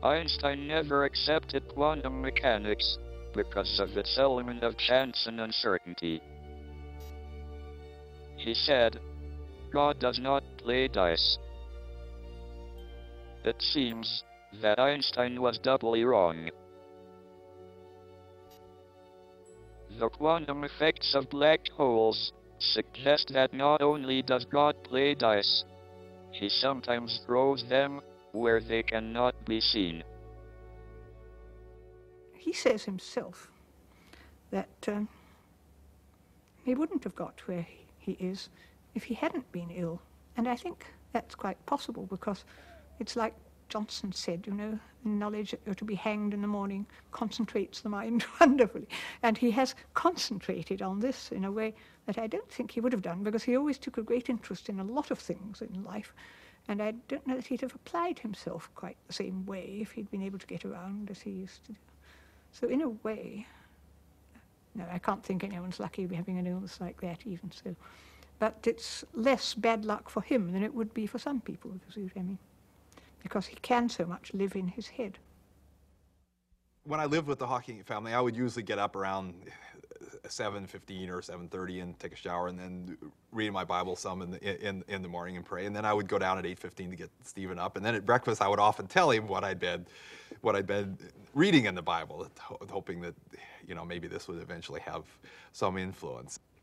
Einstein never accepted quantum mechanics because of its element of chance and uncertainty. He said, "God does not play dice." It seems that Einstein was doubly wrong. The quantum effects of black holes suggest that not only does God play dice, he sometimes throws them where they cannot be seen. He says himself that he wouldn't have got where he is if he hadn't been ill. And I think that's quite possible, because it's like Johnson said, you know, knowledge that you're to be hanged in the morning concentrates the mind wonderfully. And he has concentrated on this in a way that I don't think he would have done, because he always took a great interest in a lot of things in life. And I don't know that he'd have applied himself quite the same way if he'd been able to get around as he used to do. So in a way, no, I can't think anyone's lucky to be having an illness like that even so. But it's less bad luck for him than it would be for some people, if you see what I mean. Because he can so much live in his head. When I lived with the Hawking family, I would usually get up around 7:15 or 7:30 and take a shower, and then read my Bible some in the morning and pray. And then I would go down at 8:15 to get Stephen up. And then at breakfast, I would often tell him what I'd been reading in the Bible, hoping that, you know, maybe this would eventually have some influence.